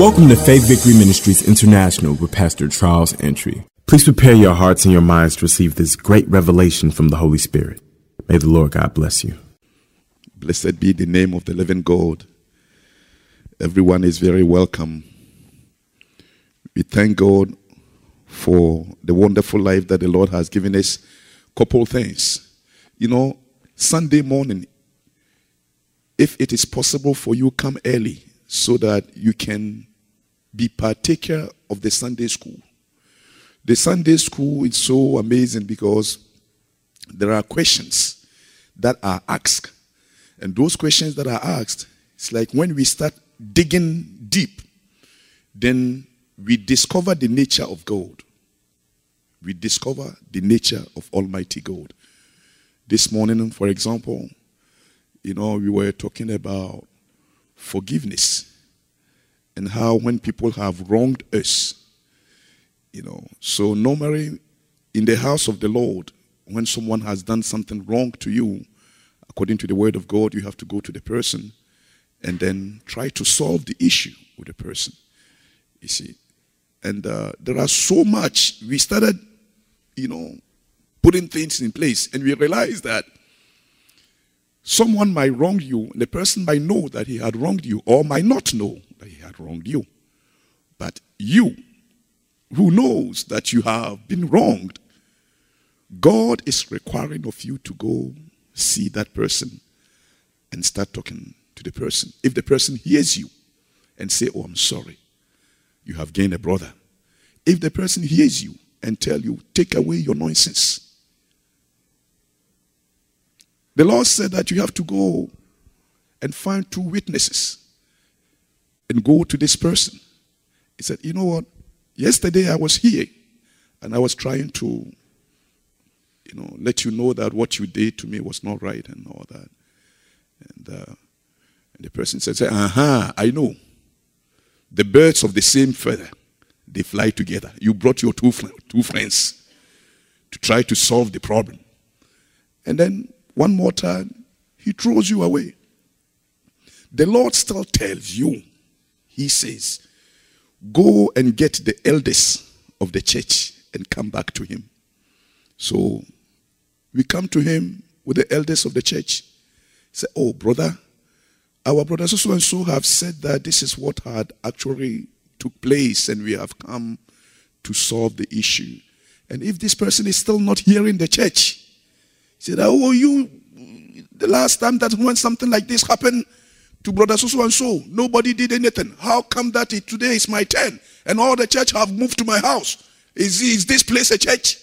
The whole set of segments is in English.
Welcome to Faith Victory Ministries International with Pastor Charles Entry. Please prepare your hearts and your minds to receive this great revelation from the Holy Spirit. May the Lord God bless you. Blessed be the name of the living God. Everyone is very welcome. We thank God for the wonderful life that the Lord has given us. Couple things. Sunday morning, if it is possible for you, come early so that you can be partaker of the Sunday school. The Sunday school is so amazing because there are questions that are asked. And those questions that are asked, it's like when we start digging deep, then we discover the nature of God. We discover the nature of Almighty God. This morning, for example, we were talking about forgiveness and how when people have wronged us, so normally in the house of the Lord, when someone has done something wrong to you, according to the word of God, you have to go to the person and then try to solve the issue with the person. You see, and there are so much. We started, putting things in place, and we realized that someone might wrong you, and the person might know that he had wronged you, or might not know that he had wronged you. But you, who knows that you have been wronged, God is requiring of you to go see that person and start talking to the person. If the person hears you and say, "Oh, I'm sorry," you have gained a brother. If the person hears you and tell you, "Take away your nonsense," the Lord said that you have to go and find 2 witnesses and go to this person. He said, "You know what? Yesterday I was here and I was trying to, let you know that what you did to me was not right and all that." And the person said, "I know. The birds of the same feather, they fly together. You brought your two friends to try to solve the problem. And then one more time, he throws you away." The Lord still tells you, he says, "Go and get the elders of the church and come back to him." So we come to him with the elders of the church. Say, "Oh, brother, our brothers so and so have said that this is what had actually took place, and we have come to solve the issue. And if this person is still not here in the church," he said, "The last time that when something like this happened to brother so and so, nobody did anything. How come that today is my turn and all the church have moved to my house? Is this place a church?"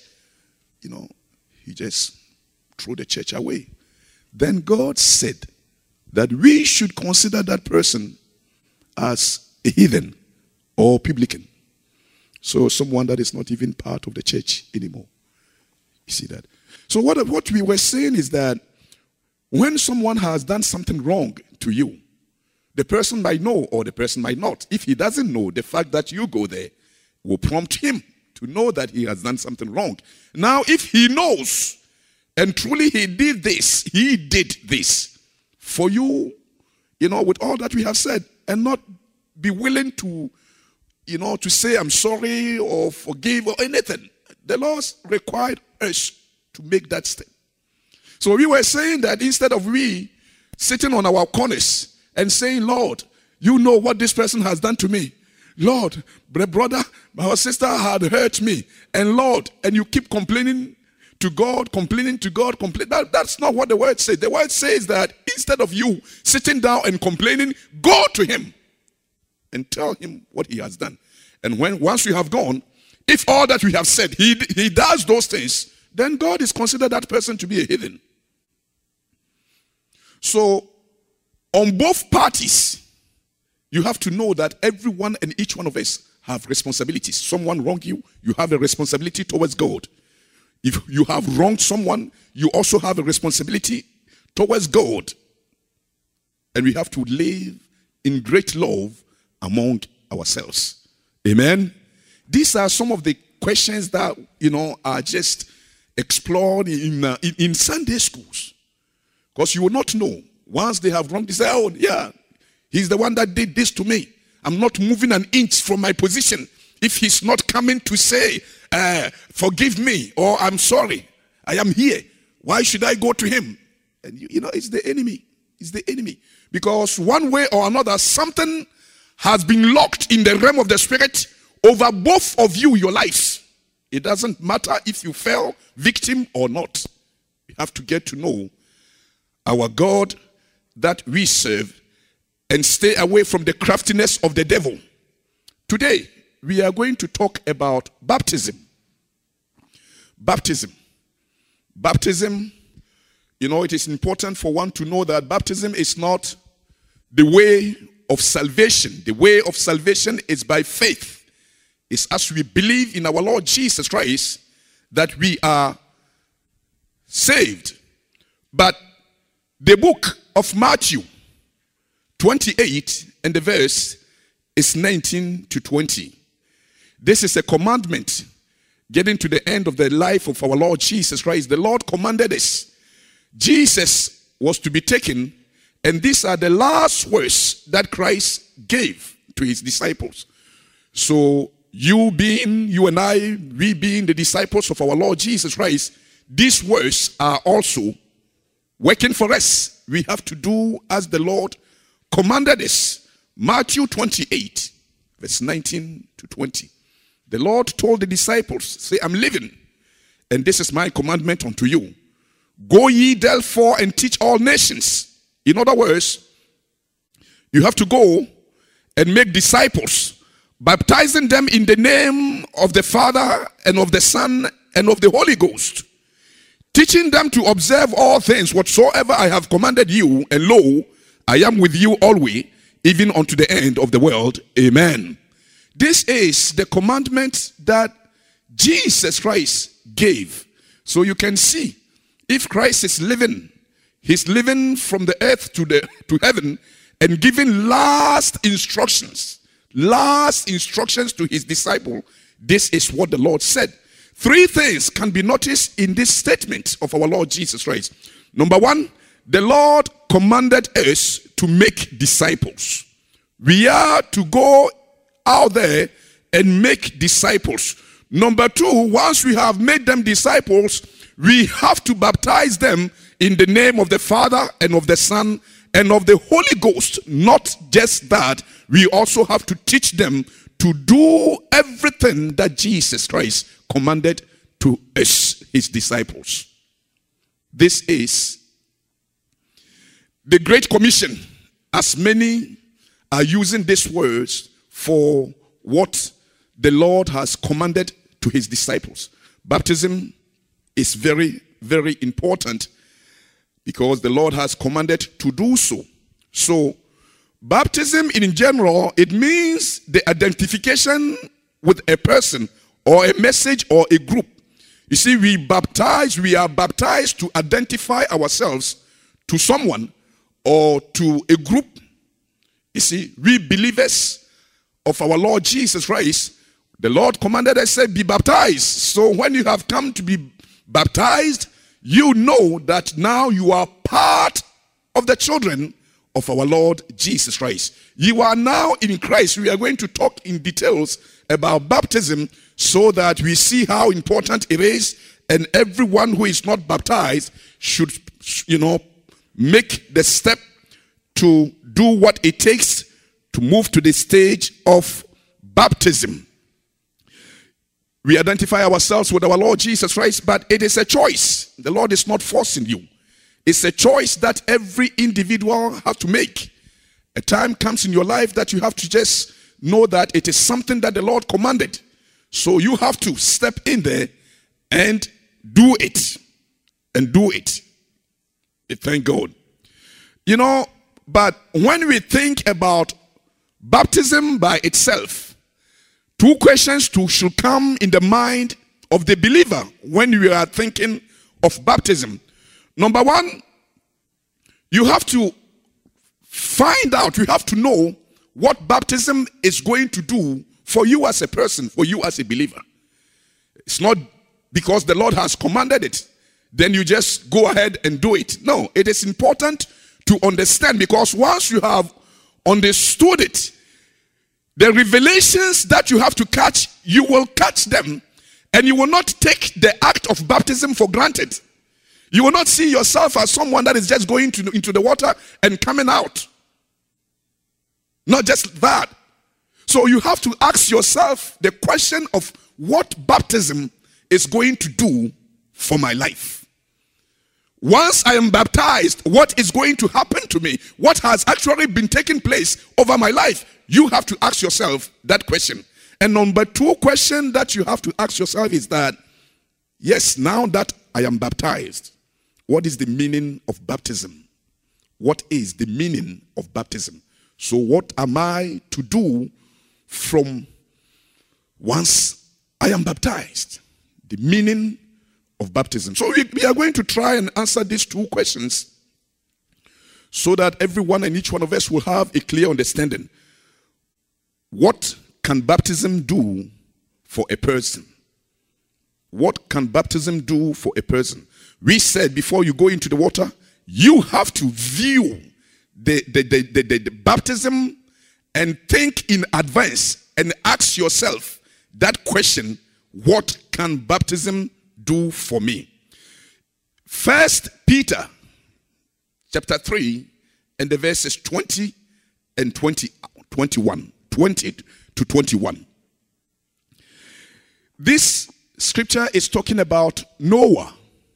He just threw the church away. Then God said that we should consider that person as a heathen or publican. So someone that is not even part of the church anymore. You see that? So what we were saying is that when someone has done something wrong to you, the person might know or the person might not. If he doesn't know, the fact that you go there will prompt him to know that he has done something wrong. Now, if he knows and truly he did this for you, with all that we have said, and not be willing to, to say, "I'm sorry," or forgive or anything. The Lord required us to make that step. So we were saying that instead of we sitting on our corners and saying, "Lord, you know what this person has done to me. Lord, brother, my sister had hurt me. And Lord," and you keep complaining to God. That's not what the word says. The word says that instead of you sitting down and complaining, go to him and tell him what he has done. And once you have gone, if all that we have said, he does those things, then God is considered that person to be a heathen. So, on both parties, you have to know that everyone and each one of us have responsibilities. Someone wronged you, you have a responsibility towards God. If you have wronged someone, you also have a responsibility towards God. And we have to live in great love among ourselves. Amen? These are some of the questions that, are just explored in Sunday schools. Because you will not know. Once they have wronged, they say, "Oh, yeah, he's the one that did this to me. I'm not moving an inch from my position if he's not coming to say, forgive me, or I'm sorry, I am here. Why should I go to him? And you know, it's the enemy. It's the enemy. Because one way or another, something has been locked in the realm of the spirit over both of you, your lives. It doesn't matter if you fell victim or not. We have to get to know our God that we serve and stay away from the craftiness of the devil. Today, we are going to talk about baptism. Baptism. Baptism, you know, it is important for one to know that baptism is not the way of salvation. The way of salvation is by faith. It's as we believe in our Lord Jesus Christ that we are saved. But the book of Matthew 28 and the verse is 19 to 20. This is a commandment getting to the end of the life of our Lord Jesus Christ. The Lord commanded us. Jesus was to be taken, and these are the last words that Christ gave to his disciples. So you and I, we being the disciples of our Lord Jesus Christ, these words are also working for us. We have to do as the Lord commanded us. Matthew 28, verse 19 to 20. The Lord told the disciples, say, I'm leaving, and this is my commandment unto you. Go ye therefore and teach all nations. In other words, you have to go and make disciples, baptizing them in the name of the Father and of the Son and of the Holy Ghost, teaching them to observe all things whatsoever I have commanded you, and lo, I am with you always, even unto the end of the world. Amen. This is the commandment that Jesus Christ gave. So you can see, if Christ is living, he's living from the earth to heaven and giving last instructions to his disciple. This is what the Lord said. Three things can be noticed in this statement of our Lord Jesus Christ. Number one, the Lord commanded us to make disciples. We are to go out there and make disciples. Number two, once we have made them disciples, we have to baptize them in the name of the Father and of the Son and of the Holy Ghost. Not just that, we also have to teach them to do everything that Jesus Christ commanded to us, his disciples. This is the Great Commission, as many are using these words for what the Lord has commanded to his disciples. Baptism is very, very important because the Lord has commanded to do so. So, baptism in general, it means the identification with a person or a message or a group. You see, we are baptized to identify ourselves to someone or to a group. You see, we believers of our Lord Jesus Christ, the Lord commanded us, say, be baptized. So when you have come to be baptized, you know that now you are part of the children of our Lord Jesus Christ. You are now in Christ. We are going to talk in details about baptism so that we see how important it is, and everyone who is not baptized should, make the step to do what it takes to move to the stage of baptism. We identify ourselves with our Lord Jesus Christ, but it is a choice. The Lord is not forcing you. It's a choice that every individual has to make. A time comes in your life that you have to just know that it is something that the Lord commanded. So you have to step in there and do it. And do it. Thank God. But when we think about baptism by itself, two questions should come in the mind of the believer when we are thinking of baptism. Number one, you have to find out, you have to know what baptism is going to do for you as a person, for you as a believer. It's not because the Lord has commanded it, then you just go ahead and do it. No, it is important to understand, because once you have understood it, The revelations that you have to catch, you will catch them, and you will not take the act of baptism for granted. You will not see yourself as someone that is just going into the water and coming out. Not just that. So you have to ask yourself the question of what baptism is going to do for my life. Once I am baptized, what is going to happen to me? What has actually been taking place over my life? You have to ask yourself that question. And number 2 question that you have to ask yourself is that, yes, now that I am baptized, what is the meaning of baptism? What is the meaning of baptism? So what am I to do from once I am baptized? The meaning of baptism. So we are going to try and answer these 2 questions so that everyone and each one of us will have a clear understanding. What can baptism do for a person? What can baptism do for a person? We said before you go into the water, you have to view the baptism and think in advance and ask yourself that question, what can baptism do for me? 1 Peter chapter 3 and the verses 20 and 21. 20 to 21. This scripture is talking about Noah.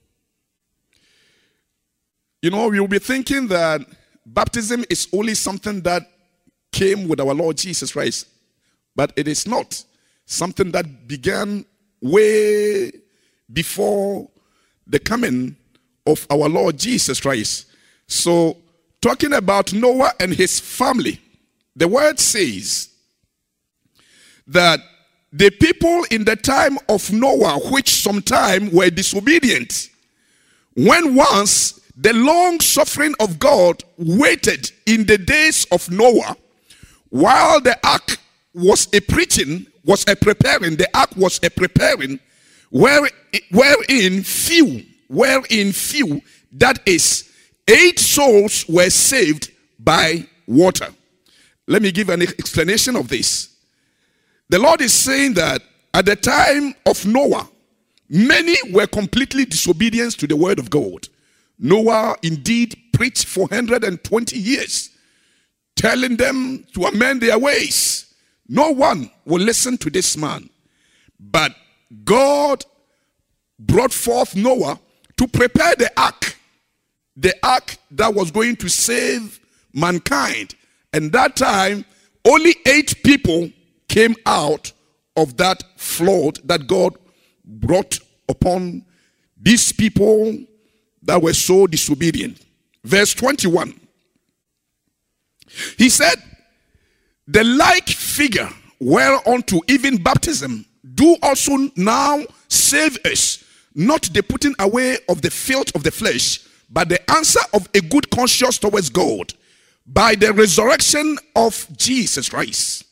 You know, you'll be thinking that baptism is only something that came with our Lord Jesus Christ, but it is not. Something that began way before the coming of our Lord Jesus Christ. So, talking about Noah and his family, the word says that the people in the time of Noah, which sometime were disobedient, when once the long suffering of God waited in the days of Noah, while the ark was preparing, wherein few, that is, 8 souls were saved by water. Let me give an explanation of this. The Lord is saying that at the time of Noah, many were completely disobedient to the word of God. Noah indeed preached for 120 years, telling them to amend their ways. No one will listen to this man. But God brought forth Noah to prepare the ark that was going to save mankind. And that time, only 8 people came out of that flood that God brought upon these people that were so disobedient. Verse 21. He said, the like figure whereunto even baptism do also now save us, not the putting away of the filth of the flesh, but the answer of a good conscience towards God by the resurrection of Jesus Christ.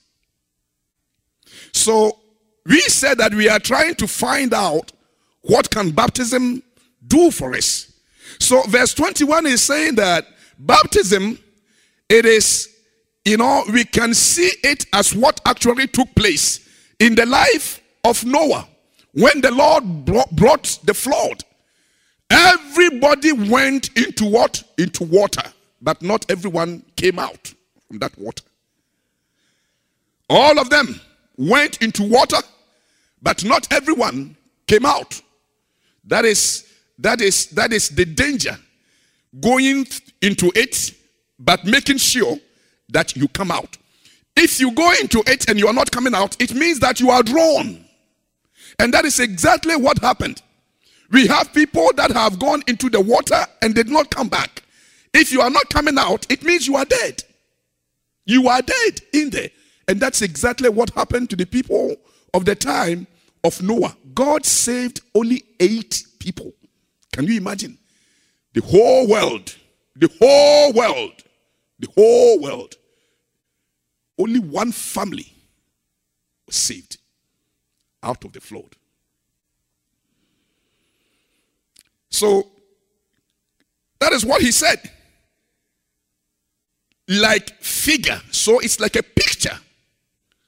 So we said that we are trying to find out what can baptism do for us. So verse 21 is saying that baptism, it is, we can see it as what actually took place in the life of Noah. When the Lord brought the flood, everybody went into what? Into water. But not everyone came out from that water. All of them went into water, but not everyone came out. That is the danger. Going into it, but making sure that you come out. If you go into it and you are not coming out, it means that you are drawn. And that is exactly what happened. We have people that have gone into the water and did not come back. If you are not coming out, it means you are dead. You are dead in there. And that's exactly what happened to the people of the time of Noah. God saved only 8 people. Can you imagine? The whole world. Only one family was saved out of the flood. So, that is what he said. Like figure. So it's like a picture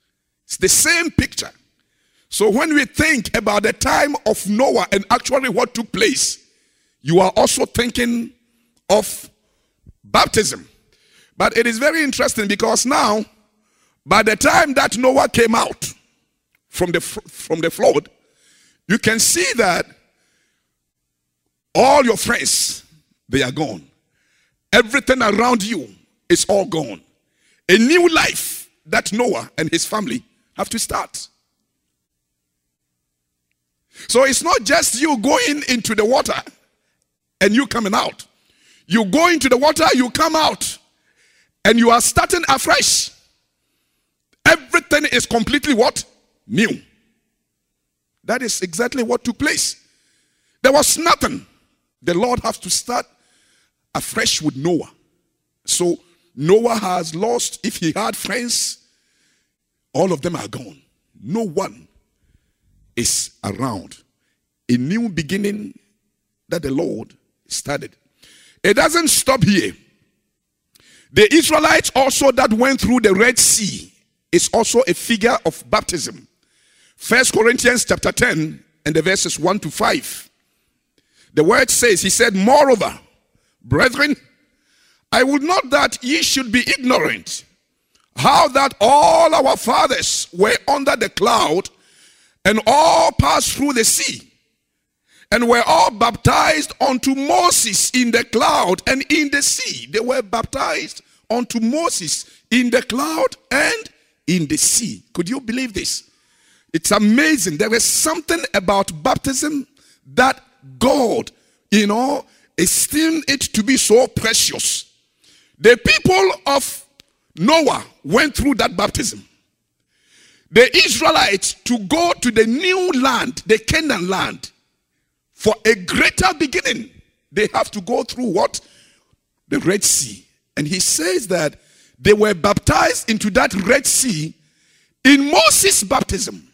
It's the same picture. So when we think about the time of Noah and actually what took place, you are also thinking of baptism. But it is very interesting because now, by the time that Noah came out from the flood, you can see that all your friends, they are gone. Everything around you is all gone. A new life that Noah and his family have to start. So it's not just you going into the water and you coming out. You go into the water, you come out, and you are starting afresh. Everything is completely what? New. That is exactly what took place. There was nothing. The Lord has to start afresh with Noah. So Noah has lost, if he had friends, all of them are gone. No one is around. A new beginning that the Lord started. It doesn't stop here. The Israelites also that went through the Red Sea is also a figure of baptism. 1 Corinthians chapter 10 and the verses 1 to 5. The word says, he said, moreover, brethren, I would not that ye should be ignorant, how that all our fathers were under the cloud, and all passed through the sea, and were all baptized unto Moses in the cloud and in the sea. They were baptized unto Moses in the cloud and in the sea. Could you believe this? It's amazing. There is something about baptism that God, esteemed it to be so precious. The people of Noah went through that baptism. The Israelites, to go to the new land, the Canaan land, for a greater beginning, they have to go through what? The Red Sea. And he says that they were baptized into that Red Sea in Moses' baptism.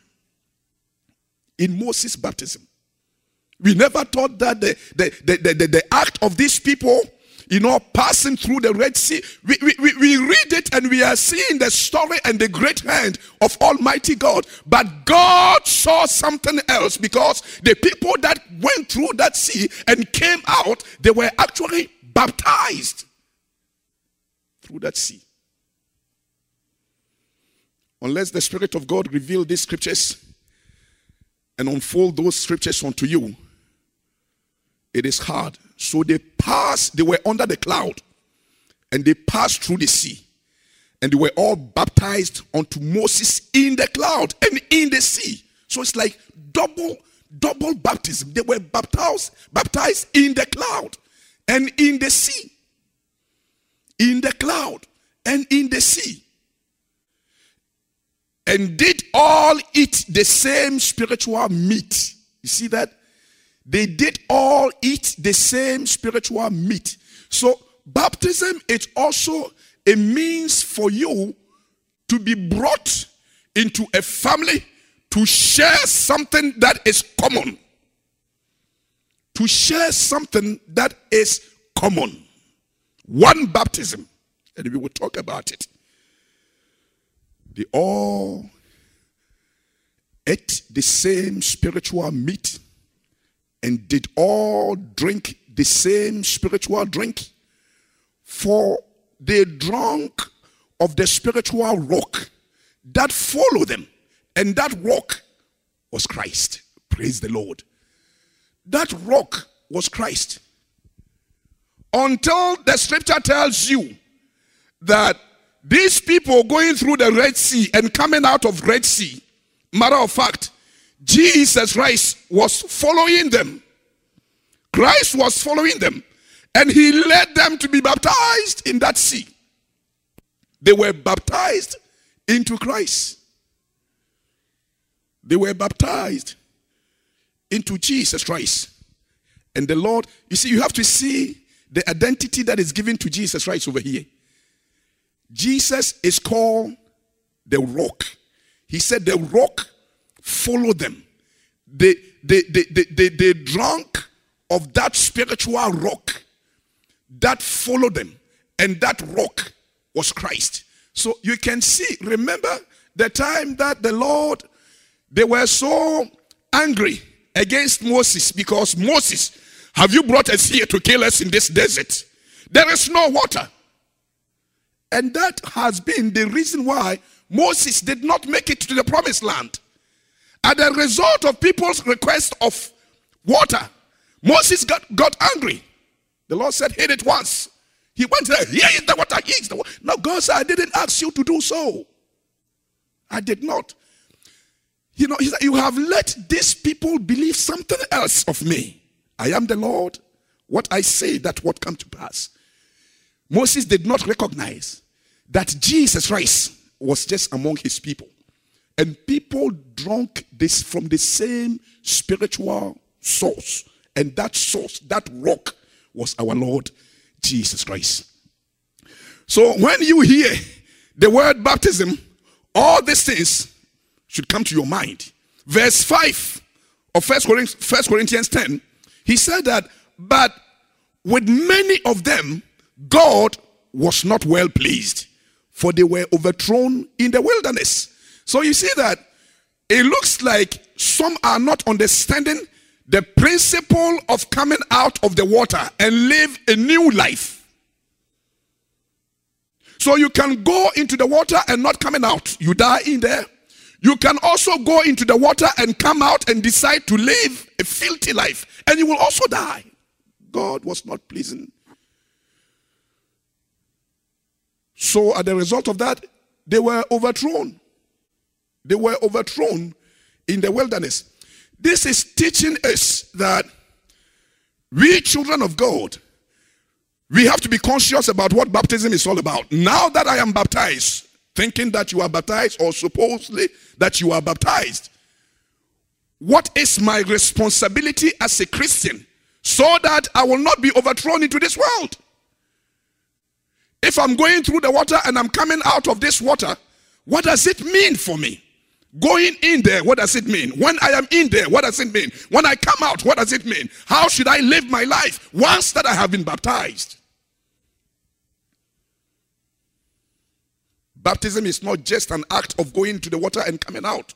In Moses' baptism. We never thought that the act of these people, passing through the Red Sea, we read it and we are seeing the story and the great hand of Almighty God. But God saw something else, because the people that went through that sea and came out, they were actually baptized through that sea. Unless the Spirit of God reveal these scriptures and unfold those scriptures unto you, it is hard. So they were under the cloud, and they passed through the sea, and they were all baptized unto Moses in the cloud and in the sea. So it's like double baptism. They were baptized in the cloud and in the sea. In the cloud and in the sea. And did all eat the same spiritual meat. You see that? They did all eat the same spiritual meat. So baptism is also a means for you to be brought into a family to share something that is common. To share something that is common. One baptism. And we will talk about it. They all ate the same spiritual meat and did all drink the same spiritual drink, for they drank of the spiritual rock that followed them, and that rock was Christ. Praise the Lord. That rock was Christ. Until the scripture tells you that these people going through the Red Sea and coming out of Red Sea, matter of fact, Jesus Christ was following them. Christ was following them. And he led them to be baptized in that sea. They were baptized into Christ. They were baptized into Jesus Christ. And the Lord, you see, you have to see the identity that is given to Jesus Christ over here. Jesus is called the rock. He said the rock followed them. They drank of that spiritual rock that followed them. And that rock was Christ. So you can see, remember the time that the Lord, they were so angry against Moses because Moses, have you brought us here to kill us in this desert? There is no water. And that has been the reason why Moses did not make it to the promised land. As a result of people's request of water, Moses got angry. The Lord said, hit it once. He went there, here is the water, here is the water. Now God said, I didn't ask you to do so. I did not. He said, you have let these people believe something else of me. I am the Lord. What I say, that what come to pass. Moses did not recognize that Jesus Christ was just among his people. And people drank this from the same spiritual source. And that source, that rock, was our Lord Jesus Christ. So when you hear the word baptism, all these things should come to your mind. Verse 5 of 1 Corinthians 10, he said that, but with many of them, God was not well pleased, for they were overthrown in the wilderness. So you see that it looks like some are not understanding the principle of coming out of the water and live a new life. So you can go into the water and not coming out. You die in there. You can also go into the water and come out and decide to live a filthy life. And you will also die. God was not pleasing. So as a result of that, they were overthrown. They were overthrown in the wilderness. This is teaching us that we children of God, we have to be conscious about what baptism is all about. Now that I am baptized, thinking that you are baptized or supposedly that you are baptized, what is my responsibility as a Christian so that I will not be overthrown into this world? If I'm going through the water and I'm coming out of this water, what does it mean for me? Going in there, what does it mean? When I am in there, what does it mean? When I come out, what does it mean? How should I live my life once that I have been baptized? Baptism is not just an act of going to the water and coming out.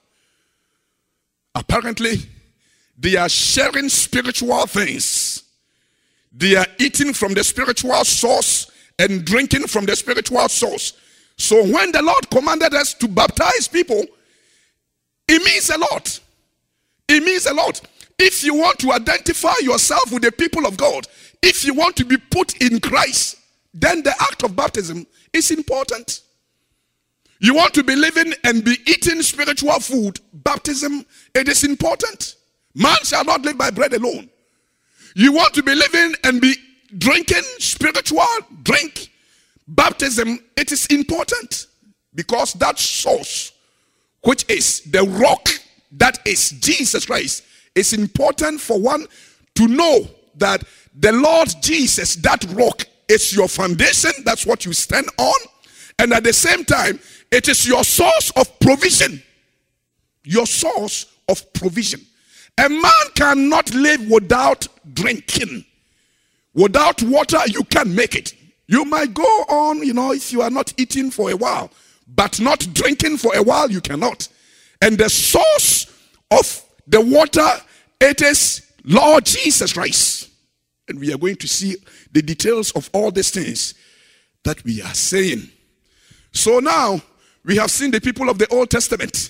Apparently, they are sharing spiritual things. They are eating from the spiritual source and drinking from the spiritual source. So when the Lord commanded us to baptize people, it means a lot. It means a lot. If you want to identify yourself with the people of God, if you want to be put in Christ, then the act of baptism is important. You want to be living and be eating spiritual food, baptism, it is important. Man shall not live by bread alone. You want to be living and be drinking spiritual drink, baptism, it is important. Because that source, which is the rock, that is Jesus Christ, is important for one to know that the Lord Jesus, that rock, is your foundation. That's what you stand on. And at the same time, it is your source of provision. Your source of provision. A man cannot live without drinking. Without water, you can't make it. You might go on, if you are not eating for a while, but not drinking for a while, you cannot. And the source of the water, it is Lord Jesus Christ. And we are going to see the details of all these things that we are saying. So now, we have seen the people of the Old Testament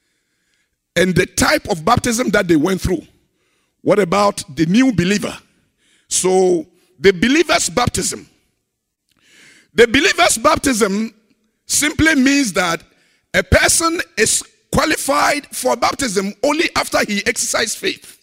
and the type of baptism that they went through. What about the new believer? So, the believer's baptism. The believer's baptism simply means that a person is qualified for baptism only after he exercises faith.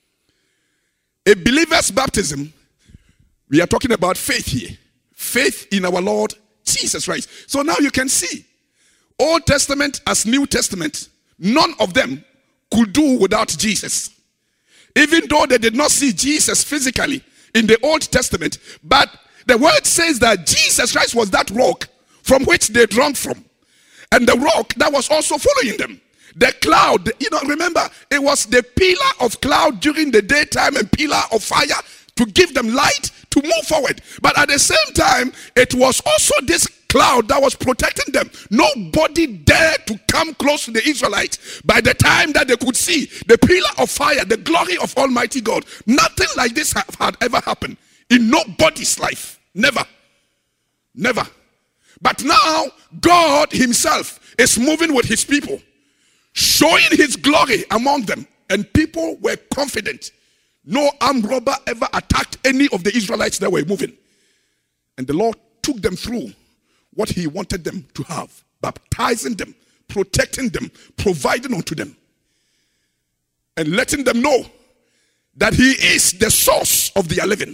A believer's baptism, we are talking about faith here. Faith in our Lord Jesus Christ. So now you can see, Old Testament as New Testament, none of them could do without Jesus. Even though they did not see Jesus physically in the Old Testament, but the word says that Jesus Christ was that rock from which they drank from. And the rock that was also following them. The cloud, remember, it was the pillar of cloud during the daytime and pillar of fire to give them light to move forward. But at the same time, it was also this cloud that was protecting them. Nobody dared to come close to the Israelites. By the time that they could see the pillar of fire, the glory of Almighty God, nothing like this had ever happened in nobody's life. Never. Never. But now, God himself is moving with his people, showing his glory among them. And people were confident. No armed robber ever attacked any of the Israelites that were moving. And the Lord took them through what he wanted them to have, baptizing them, protecting them, providing unto them, and letting them know that he is the source of their living.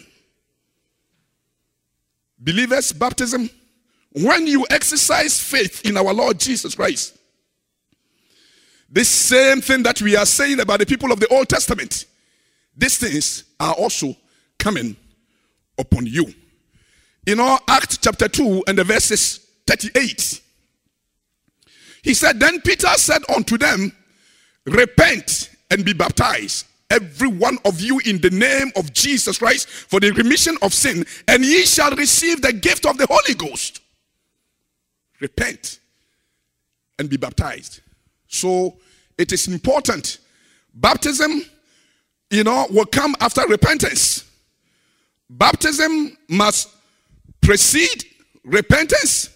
Believers, baptism, when you exercise faith in our Lord Jesus Christ, this same thing that we are saying about the people of the Old Testament, these things are also coming upon you. In Acts chapter 2 and the verses 38, he said, then Peter said unto them, repent and be baptized, every one of you, in the name of Jesus Christ, for the remission of sin, and ye shall receive the gift of the Holy Ghost. Repent and be baptized. So it is important. Baptism, will come after repentance. Baptism must precede repentance.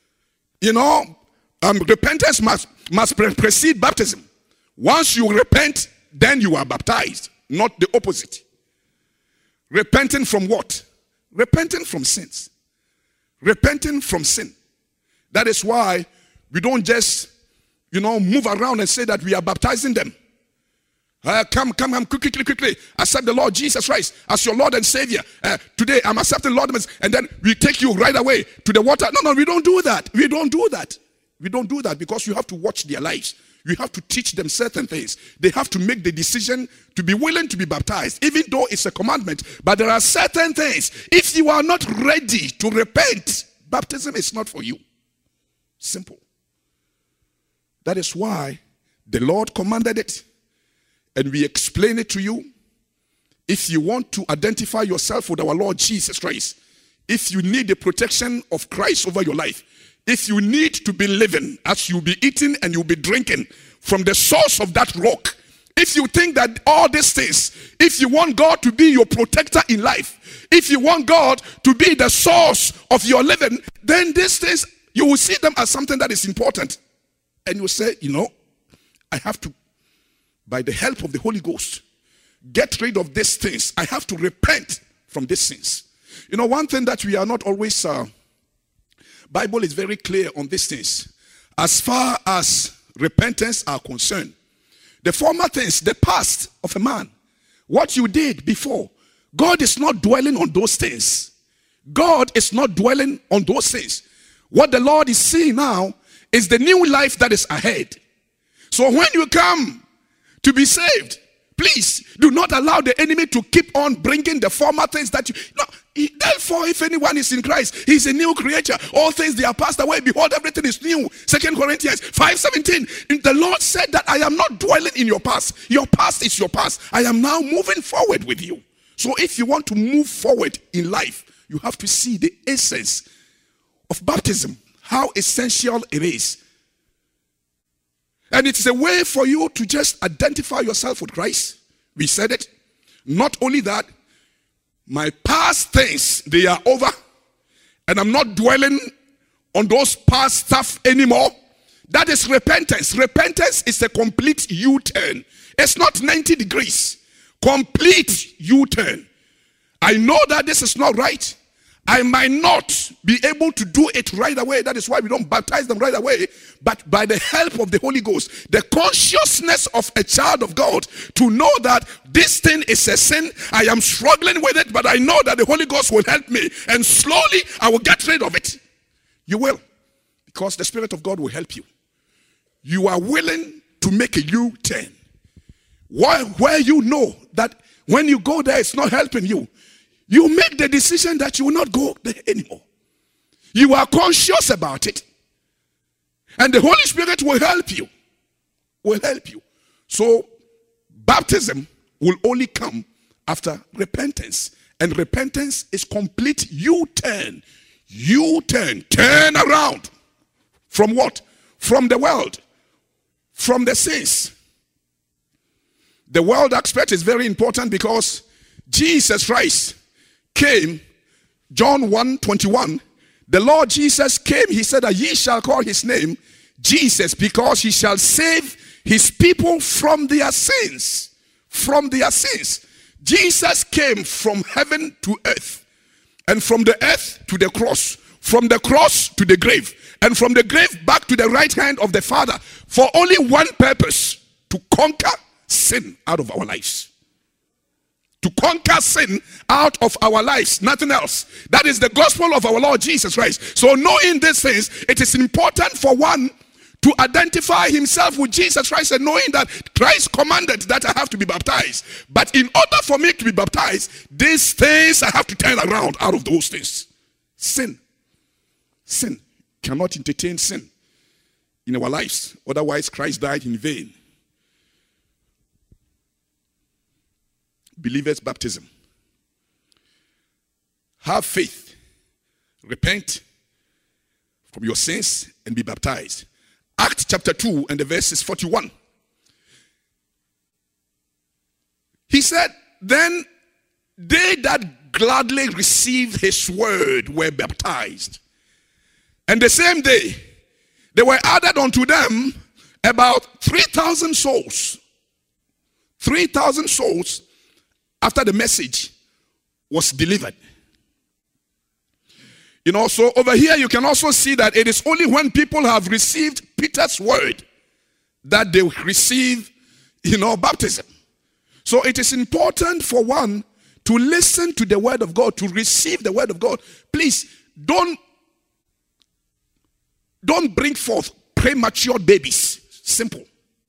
Repentance must precede baptism. Once you repent, then you are baptized, not the opposite. Repenting from what? Repenting from sins. Repenting from sin. That is why we don't just, move around and say that we are baptizing them. Come, quickly. Accept the Lord Jesus Christ as your Lord and Savior. Today, I'm accepting Lord, and then we take you right away to the water. No, we don't do that. We don't do that because you have to watch their lives. You have to teach them certain things. They have to make the decision to be willing to be baptized, even though it's a commandment. But there are certain things. If you are not ready to repent, baptism is not for you. Simple. That is why the Lord commanded it. And we explain it to you. If you want to identify yourself with our Lord Jesus Christ, if you need the protection of Christ over your life, if you need to be living as you'll be eating and you'll be drinking from the source of that rock, if you think that all these things, if you want God to be your protector in life, if you want God to be the source of your living, then these things, you will see them as something that is important. And you say, I have to, by the help of the Holy Ghost, get rid of these things. I have to repent from these sins. One thing that we are not always, Bible is very clear on these things. As far as repentance are concerned, the former things, the past of a man, what you did before, God is not dwelling on those things. God is not dwelling on those things. What the Lord is seeing now is the new life that is ahead. So when you come to be saved, please do not allow the enemy to keep on bringing the former things that you... No, therefore, if anyone is in Christ, he's a new creature. All things, they are passed away. Behold, everything is new. 2 Corinthians 5:17. The Lord said that I am not dwelling in your past. Your past is your past. I am now moving forward with you. So if you want to move forward in life, you have to see the essence of baptism, how essential it is. And it's a way for you to just identify yourself with Christ. We said it. Not only that, my past things, they are over. And I'm not dwelling on those past stuff anymore. That is repentance. Repentance is a complete U-turn. It's not 90 degrees. Complete U-turn. I know that this is not right. I might not be able to do it right away. That is why we don't baptize them right away. But by the help of the Holy Ghost, the consciousness of a child of God to know that this thing is a sin, I am struggling with it, but I know that the Holy Ghost will help me. And slowly I will get rid of it. You will. Because the Spirit of God will help you. You are willing to make a U-turn. Where you know that when you go there, it's not helping you. You make the decision that you will not go there anymore. You are conscious about it. And the Holy Spirit will help you. Will help you. So, baptism will only come after repentance. And repentance is complete U-turn. You turn around. From what? From the world. From the sins. The world aspect is very important because Jesus Christ came, John 1:21. The Lord Jesus came, he said that ye shall call his name Jesus, because he shall save his people from their sins. From their sins. Jesus came from heaven to earth, and from the earth to the cross, from the cross to the grave, and from the grave back to the right hand of the Father, for only one purpose: to conquer sin out of our lives. To conquer sin out of our lives, nothing else. That is the gospel of our Lord Jesus Christ. So knowing these things, it is important for one to identify himself with Jesus Christ, and knowing that Christ commanded that I have to be baptized. But in order for me to be baptized, these things I have to turn around out of those things. Sin. Sin. Cannot entertain sin in our lives. Otherwise, Christ died in vain. Believers' baptism. Have faith. Repent from your sins and be baptized. Acts chapter 2 and the verses 41. He said, then they that gladly received his word were baptized. And the same day, there were added unto them about 3,000 souls. 3,000 souls after the message was delivered. You know, so over here you can also see that it is only when people have received Peter's word that they receive, baptism. So it is important for one to listen to the word of God, to receive the word of God. Please don't bring forth premature babies. Simple.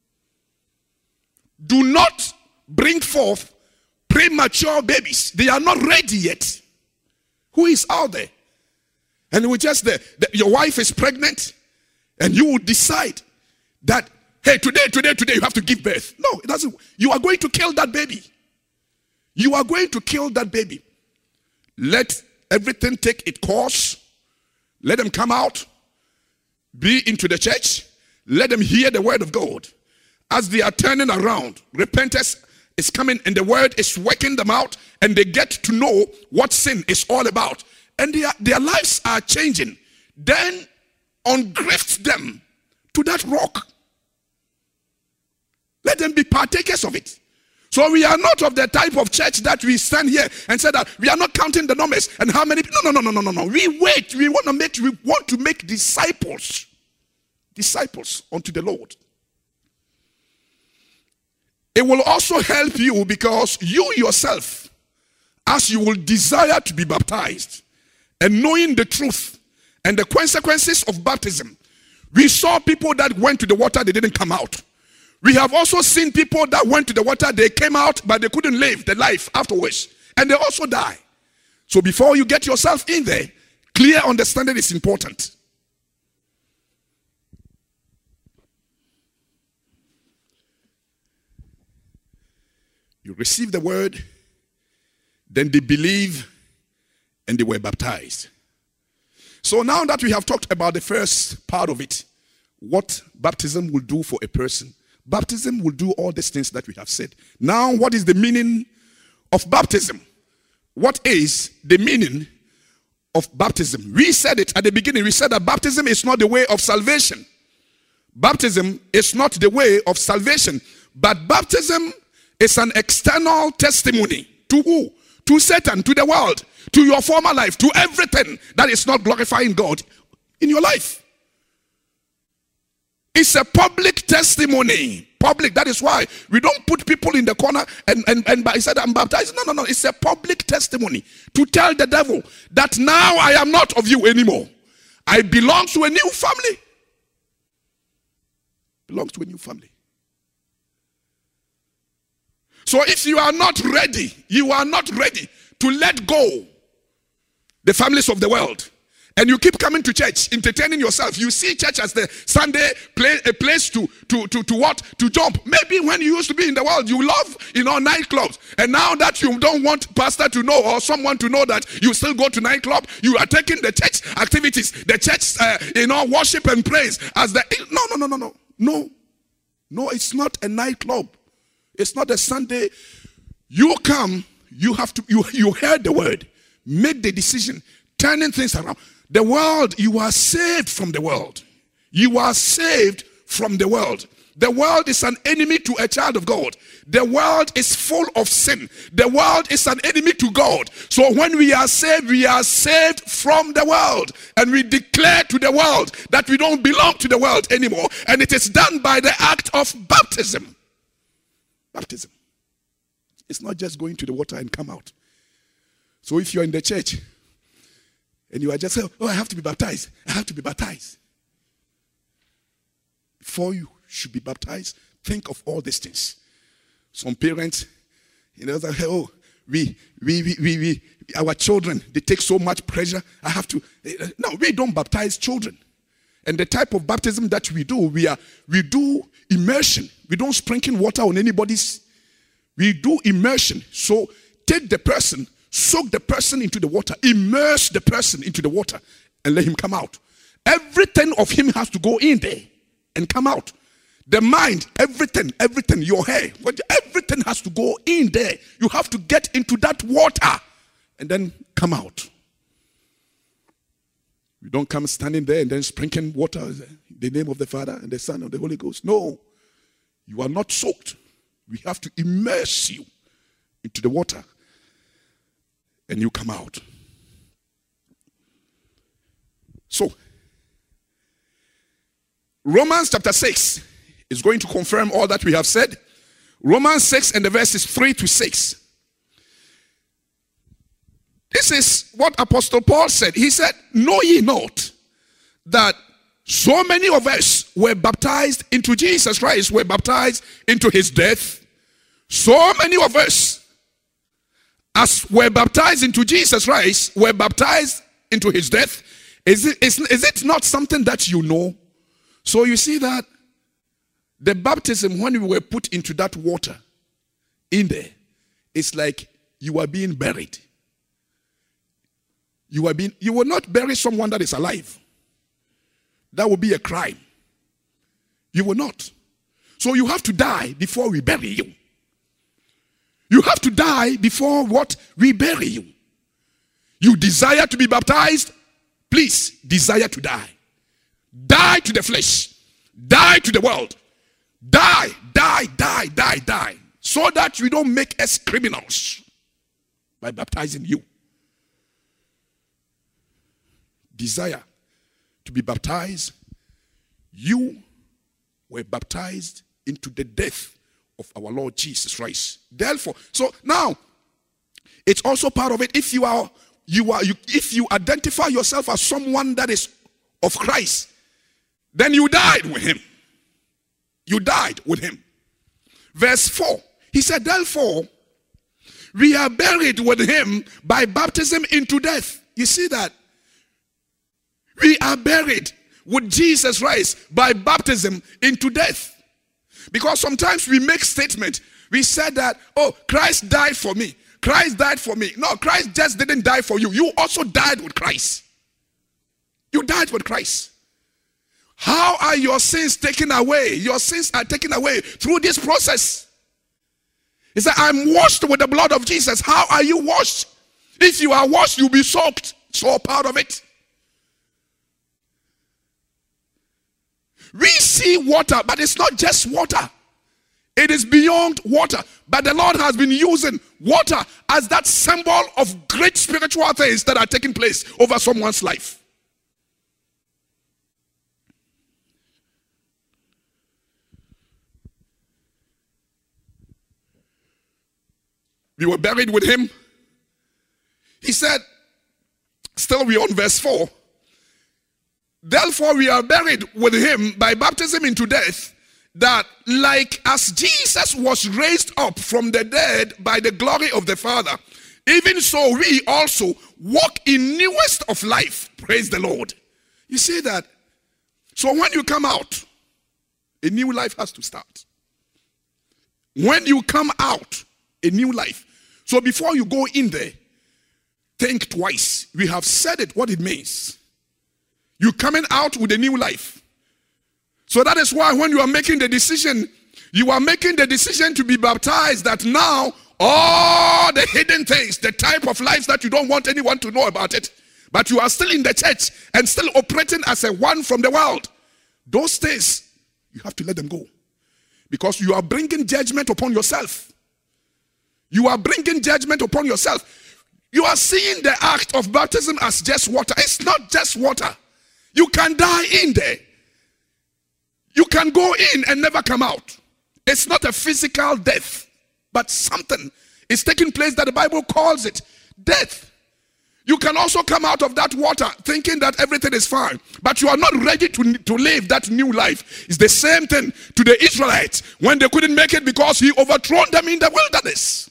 Do not bring forth premature babies. They are not ready yet. Who is out there? And we just, your wife is pregnant, and you will decide that, hey, today, you have to give birth. No, it doesn't. You are going to kill that baby. You are going to kill that baby. Let everything take its course. Let them come out. Be into the church. Let them hear the word of God. As they are turning around, repentance is coming, and the word is working them out, and they get to know what sin is all about. And their lives are changing. Then ungrift them to that rock. Let them be partakers of it. So we are not of the type of church that we stand here and say that we are not counting the numbers and how many people. No. We wait. We want to make disciples. Disciples unto the Lord. It will also help you because you yourself, as you will desire to be baptized, and knowing the truth and the consequences of baptism. We saw people that went to the water, they didn't come out. We have also seen people that went to the water, they came out, but they couldn't live the life afterwards. And they also die. So before you get yourself in there, clear understanding is important. You receive the word, then they believe, and they were baptized. So now that we have talked about the first part of it, what baptism will do for a person, baptism will do all these things that we have said. Now, what is the meaning of baptism? What is the meaning of baptism? We said it at the beginning. We said that baptism is not the way of salvation. Baptism is not the way of salvation. But baptism is an external testimony. To who? To Satan, to the world, to your former life, to everything that is not glorifying God in your life. It's a public testimony. Public. That is why we don't put people in the corner and I said I'm baptized. No. It's a public testimony to tell the devil that now I am not of you anymore. I belong to a new family. Belongs to a new family. So if you are not ready to let go the families of the world and you keep coming to church, entertaining yourself. You see church as the Sunday a place to what? To jump. Maybe when you used to be in the world, you love, nightclubs. And now that you don't want pastor to know or someone to know that you still go to nightclub, you are taking the church activities, the church, worship and praise as the... No, it's not a nightclub. It's not a Sunday. You come, you have to, you heard the word, make the decision, turning things around. The world, you are saved from the world. You are saved from the world. The world is an enemy to a child of God. The world is full of sin. The world is an enemy to God. So when we are saved from the world. And we declare to the world that we don't belong to the world anymore. And it is done by the act of baptism. Baptism. It's not just going to the water and come out. So if you're in the church, and you are just saying, I have to be baptized. I have to be baptized. Before you should be baptized, think of all these things. Some parents, say, our children, they take so much pressure. I have to. No, we don't baptize children. And the type of baptism that we do, we do immersion. We don't sprinkle water on anybody's. We do immersion. So take the person, soak the person into the water, immerse the person into the water, and let him come out. Everything of him has to go in there and come out. The mind, everything, your hair, everything has to go in there. You have to get into that water and then come out. You don't come standing there and then sprinkling water in the name of the Father and the Son and the Holy Ghost. No, you are not soaked. We have to immerse you into the water and you come out. So, Romans chapter 6 is going to confirm all that we have said. Romans 6 and the verses 3 to 6. This is what Apostle Paul said. He said, know ye not that so many of us were baptized into Jesus Christ, were baptized into his death. So many of us, as were baptized into Jesus Christ, were baptized into his death. Is it not something that you know? So you see that the baptism, when we were put into that water in there, it's like you are being buried. You will not bury someone that is alive. That would be a crime. You will not. So you have to die before we bury you. You have to die before what? We bury you. You desire to be baptized? Please desire to die. Die to the flesh. Die to the world. Die. So that we don't make us criminals by baptizing you. Desire to be baptized. You were baptized into the death of our Lord Jesus Christ. Therefore, so now it's also part of it. If you identify yourself as someone that is of Christ, then you died with him. You died with him. Verse 4. He said, therefore, we are buried with him by baptism into death. You see that? We are buried with Jesus Christ by baptism into death. Because sometimes we make statement. We said that, Christ died for me. Christ died for me. No, Christ just didn't die for you. You also died with Christ. You died with Christ. How are your sins taken away? Your sins are taken away through this process. He said, I'm washed with the blood of Jesus. How are you washed? If you are washed, you'll be soaked. So part of it. We see water, but it's not just water. It is beyond water. But the Lord has been using water as that symbol of great spiritual things that are taking place over someone's life. We were buried with him. He said, still we on verse 4. Therefore we are buried with him by baptism into death, that like as Jesus was raised up from the dead by the glory of the Father, even so we also walk in newness of life. Praise the Lord. You see that? So when you come out, a new life has to start. When you come out, a new life. So before you go in there, think twice. We have said it, what it means. You're coming out with a new life. So that is why when you are making the decision, you are making the decision to be baptized, that now all the hidden things, the type of lives that you don't want anyone to know about it, but you are still in the church and still operating as a one from the world, those things, you have to let them go. Because you are bringing judgment upon yourself. You are bringing judgment upon yourself. You are seeing the act of baptism as just water. It's not just water. You can die in there. You can go in and never come out. It's not a physical death, but something is taking place that the Bible calls it death. You can also come out of that water thinking that everything is fine, but you are not ready to live that new life. It's the same thing to the Israelites when they couldn't make it because he overthrown them in the wilderness.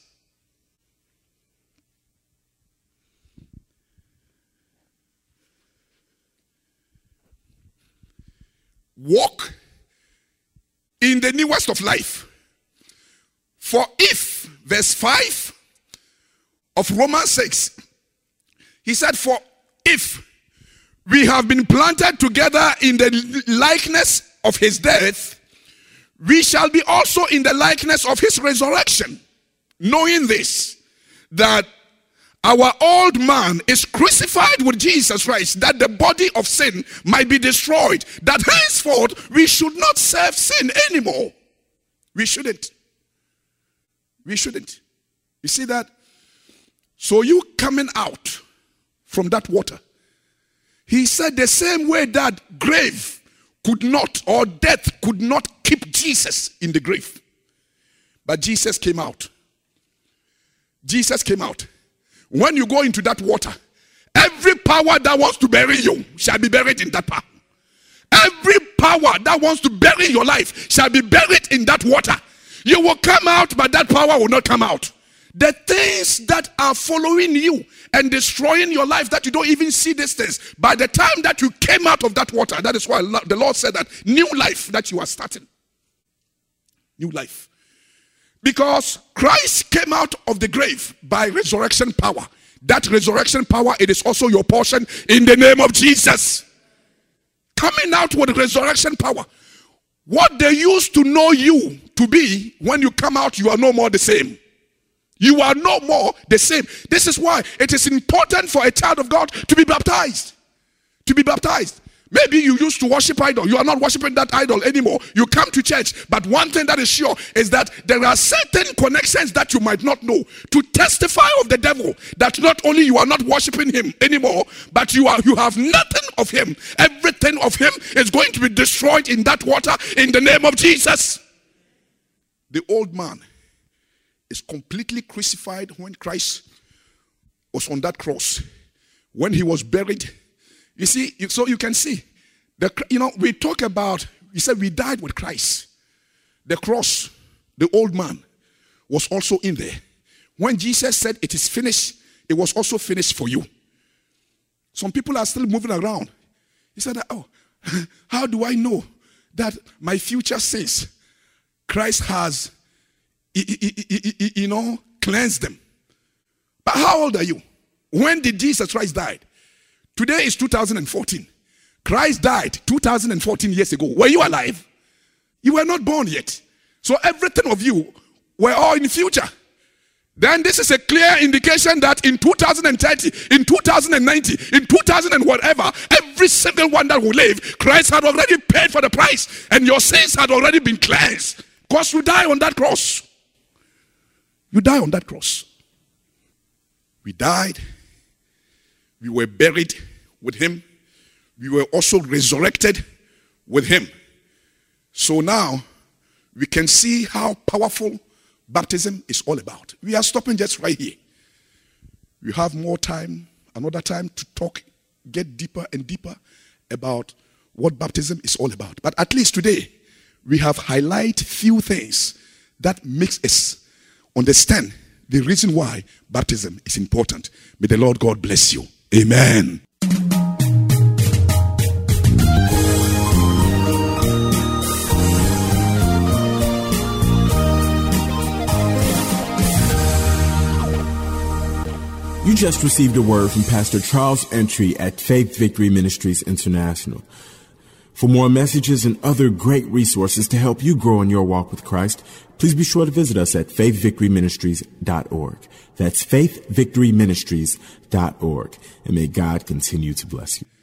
Walk in the newness of life. For if, verse 5 of Romans 6, he said, for if we have been planted together in the likeness of his death, we shall be also in the likeness of his resurrection. Knowing this, that our old man is crucified with Jesus Christ, that the body of sin might be destroyed, that henceforth we should not serve sin anymore. We shouldn't. We shouldn't. You see that? So you coming out from that water, he said the same way that grave could not, or death could not keep Jesus in the grave. But Jesus came out. Jesus came out. When you go into that water, every power that wants to bury you shall be buried in that power. Every power that wants to bury your life shall be buried in that water. You will come out, but that power will not come out. The things that are following you and destroying your life that you don't even see these things, by the time that you came out of that water, that is why the Lord said that new life that you are starting. New life. Because Christ came out of the grave by resurrection power. That resurrection power, it is also your portion in the name of Jesus. Coming out with resurrection power. What they used to know you to be, when you come out, you are no more the same. You are no more the same. This is why it is important for a child of God to be baptized. To be baptized. Maybe you used to worship idol. You are not worshiping that idol anymore. You come to church. But one thing that is sure is that there are certain connections that you might not know to testify of the devil, that not only you are not worshiping him anymore, but you have nothing of him. Everything of him is going to be destroyed in that water in the name of Jesus. The old man is completely crucified when Christ was on that cross. When he was buried, you see, so you can see, we talk about, he said we died with Christ. The cross, the old man, was also in there. When Jesus said it is finished, it was also finished for you. Some people are still moving around. He said, oh, how do I know that my future sins, Christ has, cleansed them? But how old are you? When did Jesus Christ die? Today is 2014. Christ died 2014 years ago. Were you alive? You were not born yet. So everything of you were all in the future. Then this is a clear indication that in 2030, in 2090, in 2000 and whatever, every single one that will live, Christ had already paid for the price, and your sins had already been cleansed. Because you die on that cross. You die on that cross. We died. We were buried with him. We were also resurrected with him. So now we can see how powerful baptism is all about. We are stopping just right here. We have more time, another time to talk, get deeper and deeper about what baptism is all about. But at least today, we have highlighted few things that makes us understand the reason why baptism is important. May the Lord God bless you. Amen. You just received a word from Pastor Charles Entry at Faith Victory Ministries International. For more messages and other great resources to help you grow in your walk with Christ, please be sure to visit us at faithvictoryministries.org. That's faithvictoryministries.org. And may God continue to bless you.